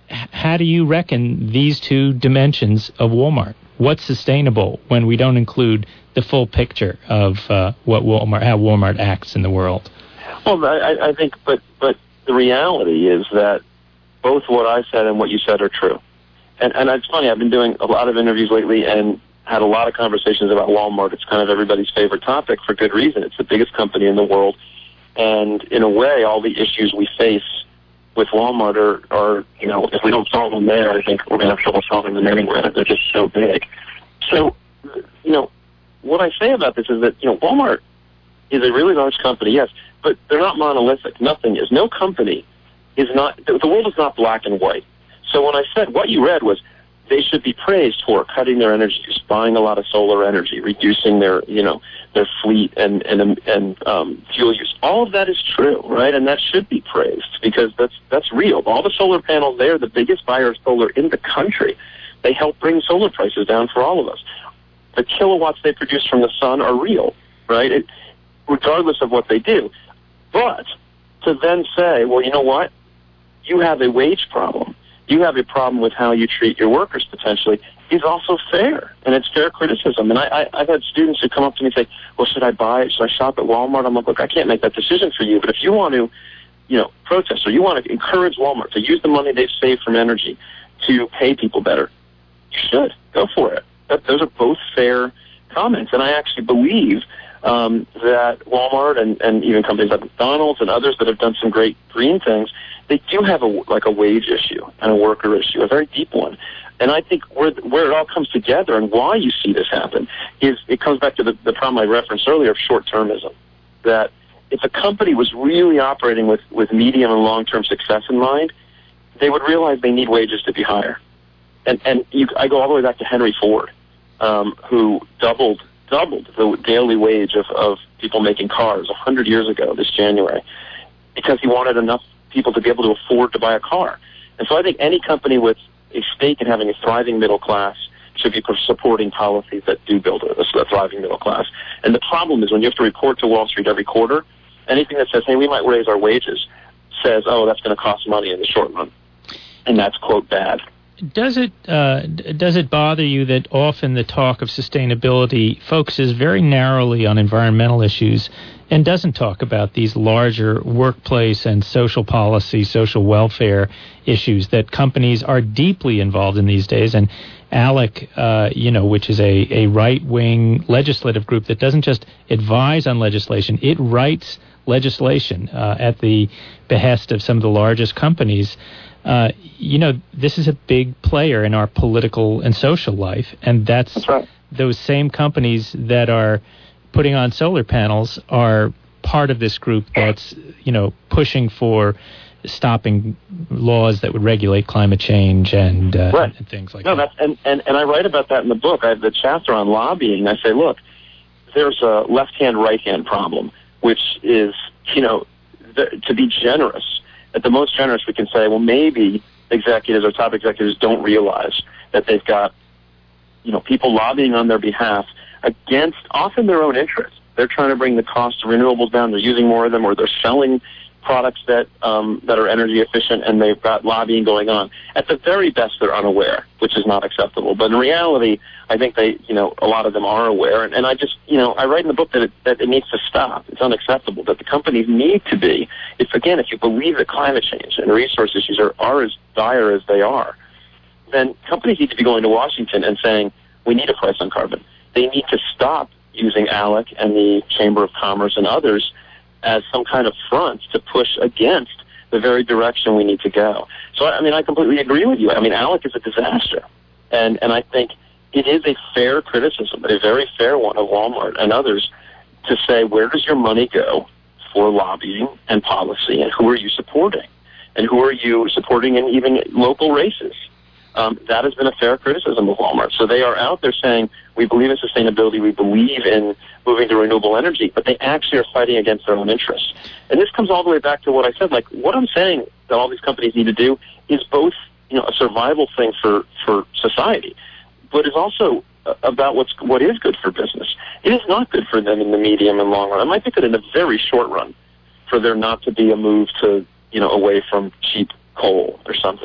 how do you reckon these two dimensions of Walmart? What's sustainable when we don't include the full picture of uh, what Walmart, how Walmart acts in the world? Well, I, I think, but but the reality is that both what I said and what you said are true. And, and it's funny, I've been doing a lot of interviews lately and had a lot of conversations about Walmart. It's kind of everybody's favorite topic for good reason. It's the biggest company in the world. And in a way, all the issues we face with Walmart are, are, you know, if we don't solve them there, I think we're going to have trouble solving them anywhere. They're just so big. So, you know, what I say about this is that, you know, Walmart is a really large company, yes, but they're not monolithic. Nothing is. No company is not, the world is not black and white. So when I said what you read was they should be praised for cutting their energy use, buying a lot of solar energy, reducing their, you know, their fleet and and and um, fuel use. All of that is true, right? And that should be praised because that's that's real. All the solar panels, they're the biggest buyer of solar in the country. They help bring solar prices down for all of us. The kilowatts they produce from the sun are real, right? It, regardless of what they do. But to then say, well, you know what? You have a wage problem. You have a problem with how you treat your workers potentially is also fair, and it's fair criticism. And I, I, I've had students who come up to me and say, well, should I buy it? Should I shop at Walmart? I'm like, look, I can't make that decision for you, but if you want to, you know, protest or you want to encourage Walmart to use the money they've saved from energy to pay people better, you should. Go for it. That, those are both fair comments, and I actually believe um, that Walmart and, and even companies like McDonald's and others that have done some great green things, they do have a, like a wage issue and a worker issue, a very deep one. And I think where where it all comes together and why you see this happen is it comes back to the, the problem I referenced earlier of short-termism, that if a company was really operating with, with medium and long-term success in mind, they would realize they need wages to be higher. And, and you, I go all the way back to Henry Ford, um, who doubled doubled the daily wage of, of people making cars one hundred years ago this January because he wanted enough people to be able to afford to buy a car. And so I think any company with a stake in having a thriving middle class should be supporting policies that do build a, a thriving middle class. And the problem is when you have to report to Wall Street every quarter, anything that says, hey, we might raise our wages, says, oh, that's going to cost money in the short run. And that's, quote, bad. Does it uh, does it bother you that often the talk of sustainability focuses very narrowly on environmental issues and doesn't talk about these larger workplace and social policy, social welfare issues that companies are deeply involved in these days? And ALEC, uh, you know, which is a, a right-wing legislative group that doesn't just advise on legislation, it writes legislation uh, at the behest of some of the largest companies. Uh, you know, this is a big player in our political and social life, and that's, that's right. Those same companies that are putting on solar panels are part of this group that's, you know, pushing for stopping laws that would regulate climate change and, uh, right. and things like no, that. That's, and, and, and I write about that in the book. I have the chapter on lobbying. I say, look, there's a left-hand, right-hand problem, which is, you know, the, to be generous. At the most generous, we can say, well, maybe executives or top executives don't realize that they've got, you know, people lobbying on their behalf against often their own interests. They're trying to bring the cost of renewables down. They're using more of them, or they're selling products that um, that are energy efficient, and they've got lobbying going on. At the very best, they're unaware, which is not acceptable. But in reality, I think they, you know, a lot of them are aware. And, and I just, you know, I write in the book that it, that it needs to stop. It's unacceptable. That the companies need to be. If again, if you believe that climate change and resource issues are, are as dire as they are, then companies need to be going to Washington and saying we need a price on carbon. They need to stop using ALEC and the Chamber of Commerce and others as some kind of front to push against the very direction we need to go. So, I mean, I completely agree with you. I mean, ALEC is a disaster. And, and I think it is a fair criticism, a very fair one of Walmart and others to say, where does your money go for lobbying and policy, and who are you supporting? And who are you supporting in even local races? Um, that has been a fair criticism of Walmart. So they are out there saying, we believe in sustainability, we believe in moving to renewable energy, but they actually are fighting against their own interests. And this comes all the way back to what I said, like, what I'm saying that all these companies need to do is both, you know, a survival thing for, for society, but is also about what's what is good for business. It is not good for them in the medium and long run. It might be good in the very short run for there not to be a move to, you know, away from cheap coal or something. But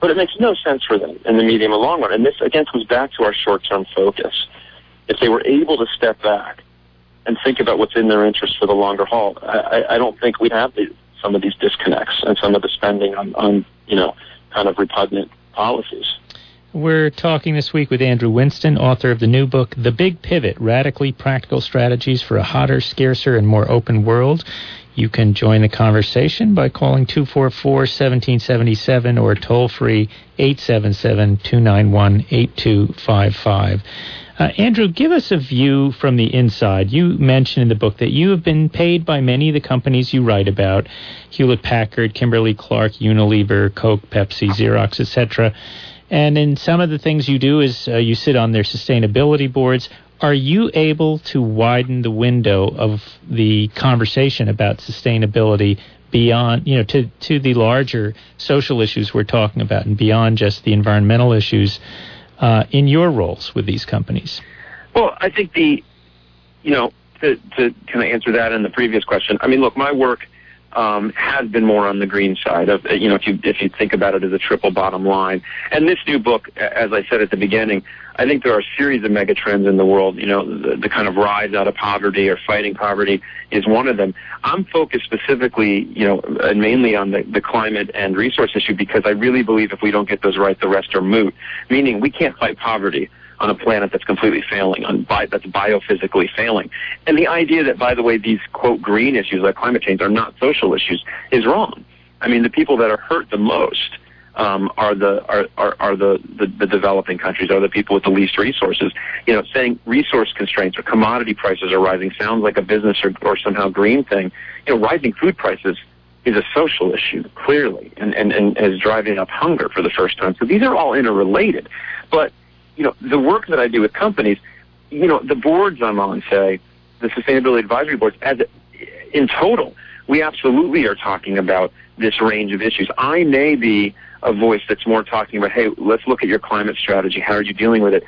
but it makes no sense for them in the medium and long run. And this, again, comes back to our short-term focus. If they were able to step back and think about what's in their interest for the longer haul, I, I don't think we'd have the, some of these disconnects and some of the spending on, on, you know, kind of repugnant policies. We're talking this week with Andrew Winston, author of the new book, The Big Pivot, Radically Practical Strategies for a Hotter, Scarcer, and More Open World. You can join the conversation by calling two four four, one seven seven seven or toll-free eight seven seven, two nine one, eight two five five. Uh, Andrew, give us a view from the inside. You mentioned in the book that you have been paid by many of the companies you write about, Hewlett-Packard, Kimberly-Clark, Unilever, Coke, Pepsi, Xerox, et cetera. And in some of the things you do is uh, you sit on their sustainability boards. Are you able to widen the window of the conversation about sustainability beyond, you know, to, to the larger social issues we're talking about and beyond just the environmental issues uh, in your roles with these companies? Well, I think the, you know, to, to kind of answer that in the previous question, I mean, look, my work Um, has been more on the green side of, you know, if you if you think about it as a triple bottom line. And this new book, as I said at the beginning, I think there are a series of megatrends in the world. You know, the, the kind of rise out of poverty or fighting poverty is one of them. I'm focused specifically, you know, and mainly on the, the climate and resource issue because I really believe if we don't get those right, the rest are moot. Meaning we can't fight poverty on a planet that's completely failing, on bi- that's biophysically failing. And the idea that, by the way, these, quote, green issues like climate change are not social issues is wrong. I mean, the people that are hurt the most um, are the are, are, are the, the, the developing countries, are the people with the least resources. You know, saying resource constraints or commodity prices are rising sounds like a business or, or somehow green thing. You know, rising food prices is a social issue, clearly, and, and, and is driving up hunger for the first time. So these are all interrelated. But you know, the work that I do with companies, you know, the boards I'm on, say, the sustainability advisory boards, as in total, we absolutely are talking about this range of issues. I may be a voice that's more talking about, hey, let's look at your climate strategy. How are you dealing with it?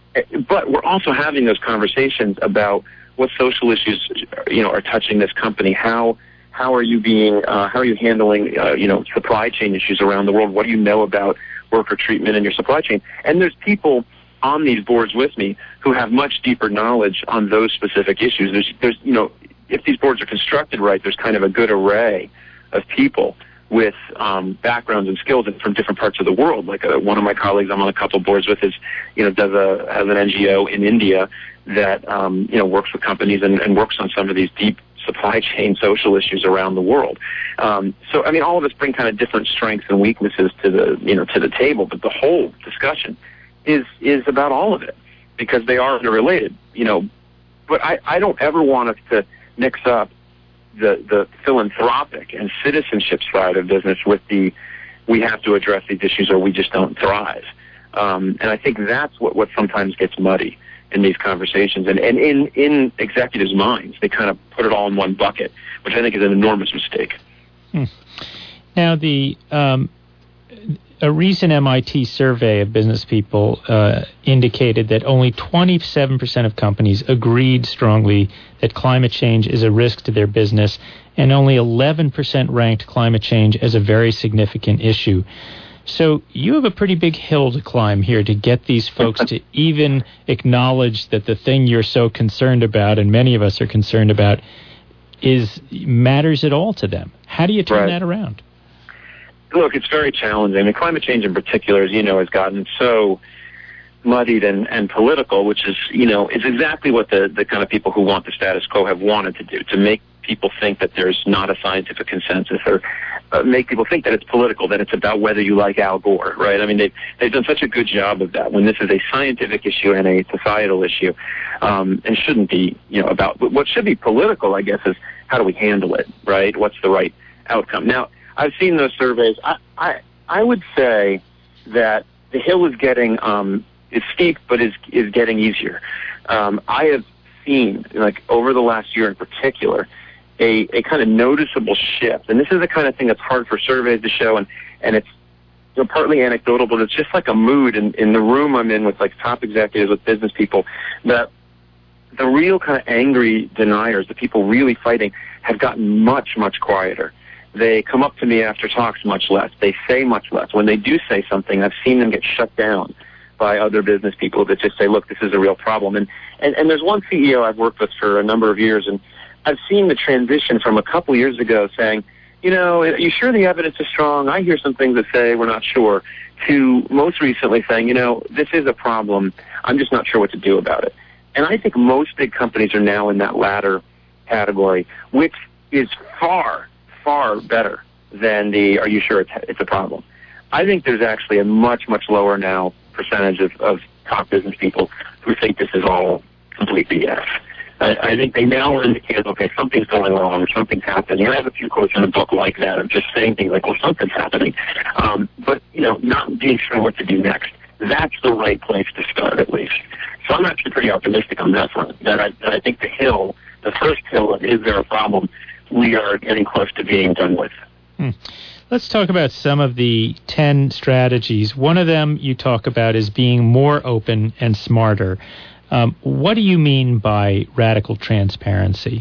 But we're also having those conversations about what social issues, you know, are touching this company. How how are you being, uh, how are you handling, uh, you know, supply chain issues around the world? What do you know about worker treatment in your supply chain? And there's people on these boards with me who have much deeper knowledge on those specific issues. There's, there's, you know, if these boards are constructed right, there's kind of a good array of people with um, backgrounds and skills from different parts of the world. Like uh, one of my colleagues I'm on a couple boards with is, you know, does a has an N G O in India that um, you know works with companies and, and works on some of these deep supply chain social issues around the world. Um, so I mean, all of us bring kind of different strengths and weaknesses to the you know to the table, but the whole discussion is is about all of it because they are interrelated, you know. But I, I don't ever want us to mix up the, the philanthropic and citizenship side of business with the we have to address these issues or we just don't thrive. Um, and I think that's what, what sometimes gets muddy in these conversations. And, and in, in executives' minds, they kind of put it all in one bucket, which I think is an enormous mistake. Hmm. Now, the... Um A recent M I T survey of business people uh, indicated that only twenty-seven percent of companies agreed strongly that climate change is a risk to their business, and only eleven percent ranked climate change as a very significant issue. So you have a pretty big hill to climb here to get these folks to even acknowledge that the thing you're so concerned about, and many of us are concerned about, is matters at all to them. How do you turn right. that around? Look, it's very challenging. I mean, climate change in particular, as you know, has gotten so muddied and, and political, which is, you know, is exactly what the, the kind of people who want the status quo have wanted to do, to make people think that there's not a scientific consensus or uh, make people think that it's political, that it's about whether you like Al Gore, right? I mean, they've, they've done such a good job of that when this is a scientific issue and a societal issue um, and shouldn't be, you know, about what should be political, I guess, is how do we handle it, right? What's the right outcome? Now, I've seen those surveys. I, I I would say that the hill is getting um, is steep, but is is getting easier. Um, I have seen, like over the last year in particular, a, a kind of noticeable shift. And this is the kind of thing that's hard for surveys to show, and and it's you know, partly anecdotal, but it's just like a mood in, in the room I'm in with like top executives, with business people, that the real kind of angry deniers, the people really fighting, have gotten much much quieter. They come up to me after talks much less. They say much less. When they do say something, I've seen them get shut down by other business people that just say, look, this is a real problem. And, and, and there's one C E O I've worked with for a number of years, and I've seen the transition from a couple years ago saying, you know, are you sure the evidence is strong? I hear some things that say we're not sure, to most recently saying, you know, this is a problem. I'm just not sure what to do about it. And I think most big companies are now in that latter category, which is far, far better than the, are you sure it's, it's a problem? I think there's actually a much, much lower now percentage of, of top business people who think this is all complete B S. I, I think they now are indicating, okay, something's going wrong or something's happening. And I have a few quotes in the book like that of just saying things like, well, something's happening. Um, but, you know, not being sure what to do next. That's the right place to start, at least. So I'm actually pretty optimistic on that front, that I, that I think the hill, the first hill of is there a problem, we are getting close to being done with. Hmm. Let's talk about some of the ten strategies. One of them you talk about is being more open and smarter. Um, what do you mean by radical transparency?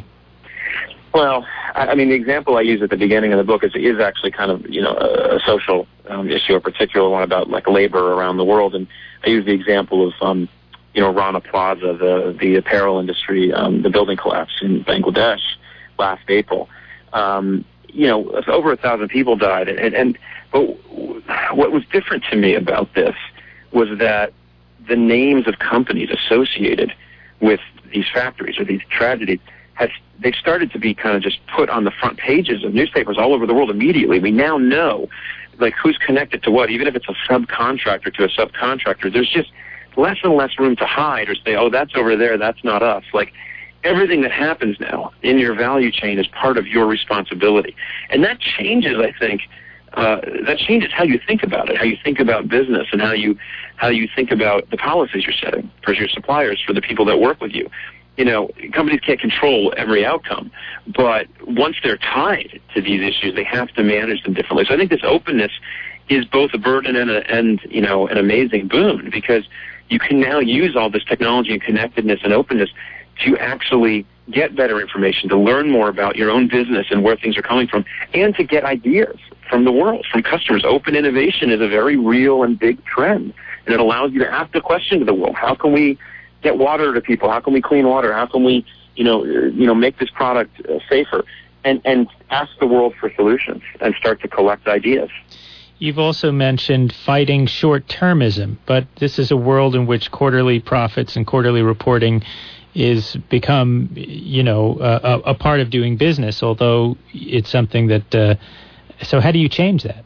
Well, I, I mean, the example I use at the beginning of the book is, is actually kind of, you know, a, a social um, issue, a particular one about, like, labor around the world. And I use the example of, um, you know, Rana Plaza, the, the apparel industry, um, the building collapse in Bangladesh last April. Um, you know, over a thousand people died. And, and but what was different to me about this was that the names of companies associated with these factories or these tragedies has they've started to be kind of just put on the front pages of newspapers all over the world immediately. We now know, like, who's connected to what, even if it's a subcontractor to a subcontractor. There's just less and less room to hide or say, oh, that's over there, that's not us. Like, everything that happens now in your value chain is part of your responsibility. And that changes, I think, uh, that changes how you think about it, how you think about business, and how you how you think about the policies you're setting for your suppliers, for the people that work with you. You know, companies can't control every outcome, but once they're tied to these issues, they have to manage them differently. So I think this openness is both a burden and, a, and you know, an amazing boon, because you can now use all this technology and connectedness and openness to actually get better information, to learn more about your own business and where things are coming from, and to get ideas from the world, from customers. Open innovation is a very real and big trend, and it allows you to ask the question to the world: how can we get water to people? How can we clean water? How can we, you know, you know, make this product uh, safer? And and ask the world for solutions and start to collect ideas. You've also mentioned fighting short-termism, but this is a world in which quarterly profits and quarterly reporting is become, you know, a, a part of doing business, although it's something that, uh, so how do you change that?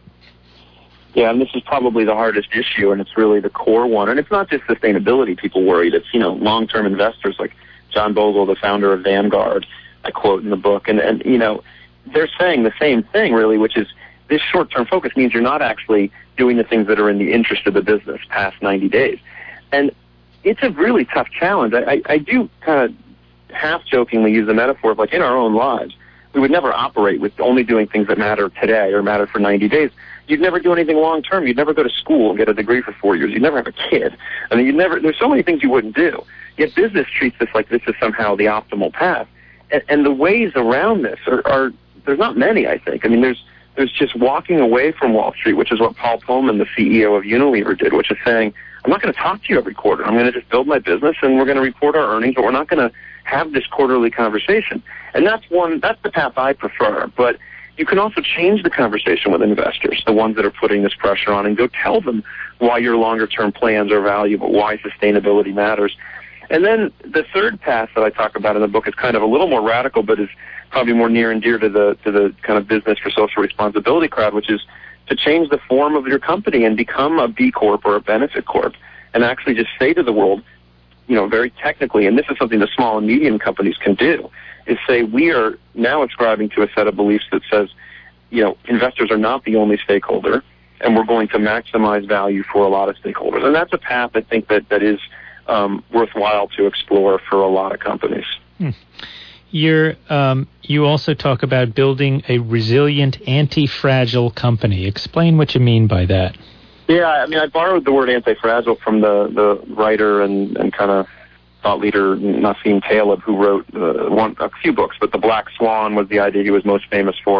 Yeah, and this is probably the hardest issue, and it's really the core one. And it's not just sustainability people worried. It's, you know, long-term investors like John Bogle, the founder of Vanguard, I quote in the book. And, and you know, they're saying the same thing, really, which is this short-term focus means you're not actually doing the things that are in the interest of the business past ninety days. And it's a really tough challenge. I, I, I do kind of half-jokingly use the metaphor of, like, in our own lives, we would never operate with only doing things that matter today or matter for ninety days. You'd never do anything long-term. You'd never go to school and get a degree for four years. You'd never have a kid. I mean, you'd never, there's so many things you wouldn't do. Yet business treats this like this is somehow the optimal path. And, and the ways around this are, are, there's not many, I think. I mean, there's, there's just walking away from Wall Street, which is what Paul Pullman, the C E O of Unilever, did, which is saying, I'm not going to talk to you every quarter. I'm going to just build my business, and we're going to report our earnings, but we're not going to have this quarterly conversation. And that's one, that's the path I prefer. But you can also change the conversation with investors, the ones that are putting this pressure on, and go tell them why your longer-term plans are valuable, why sustainability matters. And then the third path that I talk about in the book is kind of a little more radical, but is probably more near and dear to the to the kind of business for social responsibility crowd, which is to change the form of your company and become a B Corp or a benefit corp, and actually just say to the world, you know, very technically, and this is something that small and medium companies can do, is say we are now ascribing to a set of beliefs that says, you know, investors are not the only stakeholder, and we're going to maximize value for a lot of stakeholders. And that's a path I think that, that is um, worthwhile to explore for a lot of companies. Hmm. You're, um, you also talk about building a resilient, anti-fragile company. Explain what you mean by that. Yeah, I mean, I borrowed the word anti-fragile from the, the writer and, and kind of thought leader Nassim Taleb, who wrote uh, one, a few books, but The Black Swan was the idea he was most famous for.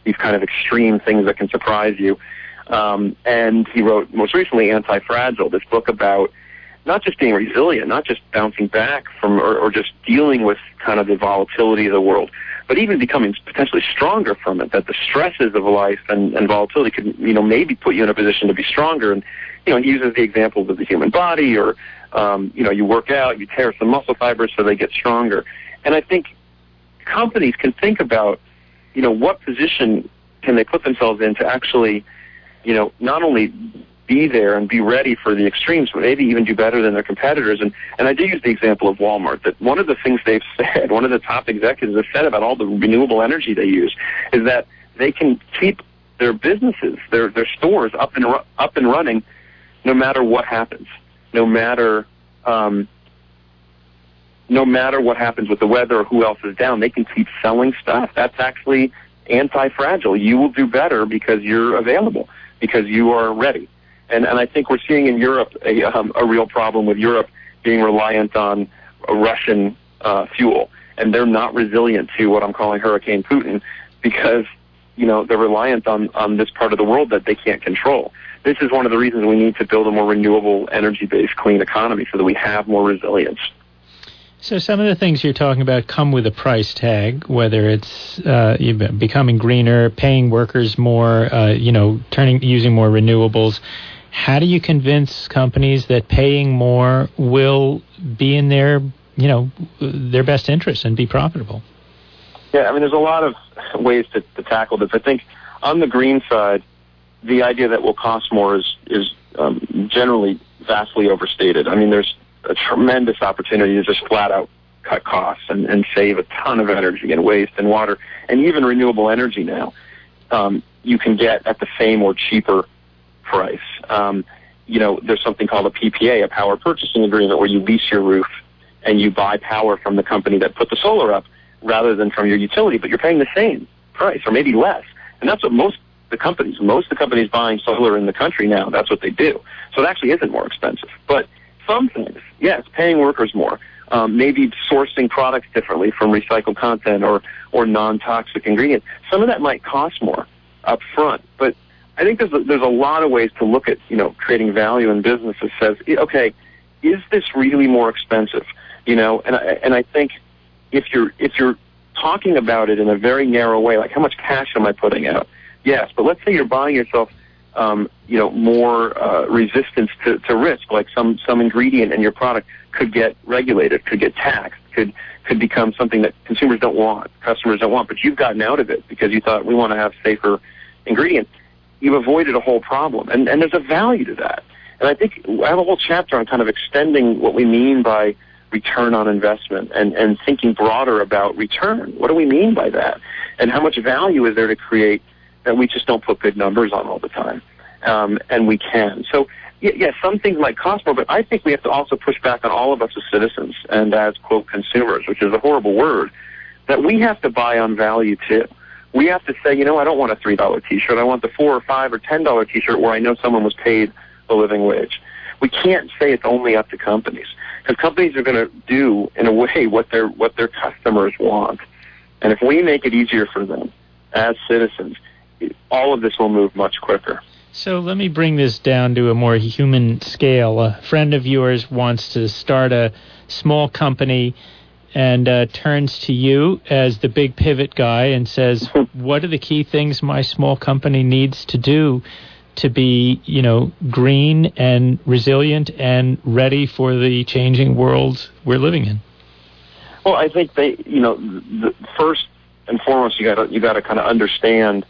these kind of extreme things that can surprise you. Um, and he wrote, most recently, Anti-Fragile, this book about not just being resilient, not just bouncing back from or, or just dealing with kind of the volatility of the world, but even becoming potentially stronger from it, that the stresses of life and, and volatility could, you know, maybe put you in a position to be stronger. And, you know, he uses the examples of the human body or, um, you know, you work out, you tear some muscle fibers so they get stronger. And I think companies can think about, you know, what position can they put themselves in to actually, you know, not only be there and be ready for the extremes, but maybe even do better than their competitors. And, and I do use the example of Walmart, that one of the things they've said, one of the top executives have said about all the renewable energy they use, is that they can keep their businesses, their their stores up and ru- up and running no matter what happens, no matter um, no matter what happens with the weather or who else is down. They can keep selling stuff. That's actually anti-fragile. You will do better because you're available, because you are ready. And, and I think we're seeing in Europe a, um, a real problem with Europe being reliant on Russian uh, fuel. And they're not resilient to what I'm calling Hurricane Putin because, you know, they're reliant on, on this part of the world that they can't control. This is one of the reasons we need to build a more renewable, energy-based, clean economy so that we have more resilience. So some of the things you're talking about come with a price tag, whether it's uh, becoming greener, paying workers more, uh, you know, turning using more renewables. How do you convince companies that paying more will be in their, you know, their best interest and be profitable? Yeah, I mean, there's a lot of ways to, to tackle this. I think on the green side, the idea that will cost more is is um, generally vastly overstated. I mean, there's a tremendous opportunity to just flat out cut costs and, and save a ton of energy and waste and water. And even renewable energy now, um, you can get at the same or cheaper price. Um, you know, there's something called a P P A, a power purchasing agreement, where you lease your roof and you buy power from the company that put the solar up rather than from your utility, but you're paying the same price or maybe less. And that's what most the companies, most of the companies buying solar in the country now, that's what they do. So it actually isn't more expensive. But some things, yes, paying workers more, um, maybe sourcing products differently from recycled content or, or non-toxic ingredients. Some of that might cost more up front, but I think there's a, there's a lot of ways to look at, you know, creating value in business that says, okay, is this really more expensive? You know, and I, and I think if you're if you're talking about it in a very narrow way, like how much cash am I putting out? Yes, but let's say you're buying yourself, um, you know, more uh, resistance to, to risk, like some, some ingredient in your product could get regulated, could get taxed, could could become something that consumers don't want, customers don't want, but you've gotten out of it because you thought we want to have safer ingredients. You've avoided a whole problem, and, and there's a value to that. And I think I have a whole chapter on kind of extending what we mean by return on investment and, and thinking broader about return. What do we mean by that? And how much value is there to create that we just don't put good numbers on all the time? Um, and we can. So, yeah, yeah, some things might cost more, but I think we have to also push back on all of us as citizens and as, quote, consumers, which is a horrible word, that we have to buy on value too. We have to say, you know, I don't want a three dollar T-shirt. I want the four or five or ten dollar T-shirt where I know someone was paid a living wage. We can't say it's only up to companies, because companies are going to do, in a way, what their what their customers want. And if we make it easier for them as citizens, all of this will move much quicker. So let me bring this down to a more human scale. A friend of yours wants to start a small company and uh, turns to you as the big pivot guy and says, what are the key things my small company needs to do to be, you know, green and resilient and ready for the changing world we're living in? Well, I think they, you know, the first and foremost, you got to you got to kind of understand,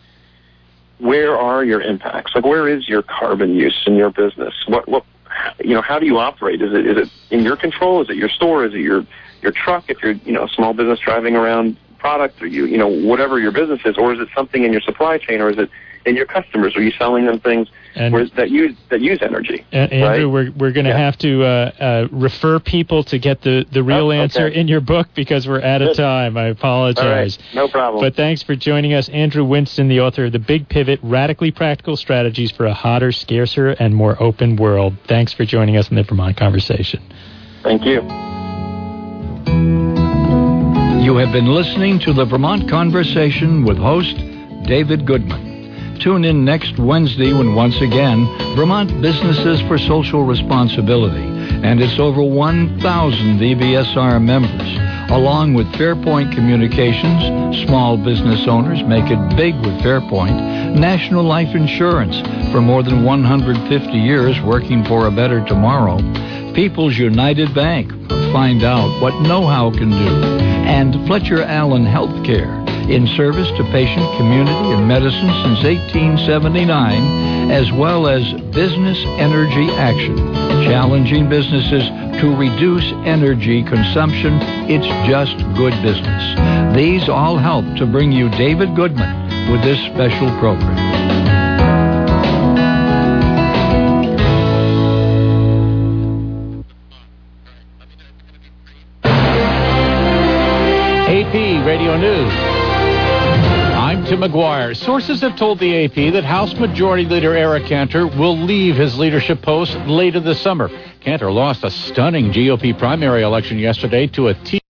where are your impacts? Like, where is your carbon use in your business? What what you know, how do you operate? Is it is it in your control? Is it your store? Is it your your truck? If you're, you know, a small business driving around product, or you you know, whatever your business is, or is it something in your supply chain, or is it in your customers? Are you selling them things and, where, that use that use energy? And, Andrew, right? we're we're going to yeah. have to uh, uh, refer people to get the, the real oh, answer okay. in your book, because we're out of Good. time. I apologize. All right. No problem. But thanks for joining us, Andrew Winston, the author of The Big Pivot: Radically Practical Strategies for a Hotter, Scarcer, and More Open World. Thanks for joining us in the Vermont Conversation. Thank you. You have been listening to the Vermont Conversation with host David Goodman. Tune in next Wednesday when once again, Vermont Businesses for Social Responsibility and its over one thousand V B S R members, along with Fairpoint Communications, small business owners make it big with Fairpoint, National Life Insurance, for more than one hundred fifty years working for a better tomorrow, People's United Bank, find out what know-how can do, and Fletcher Allen Healthcare, in service to patient, community, and medicine since eighteen seventy-nine, as well as Business Energy Action, challenging businesses to reduce energy consumption. It's just good business. These all help to bring you David Goodman with this special program. A P Radio News. I'm Tim McGuire. Sources have told the A P that House Majority Leader Eric Cantor will leave his leadership post later this summer. Cantor lost a stunning G O P primary election yesterday to a T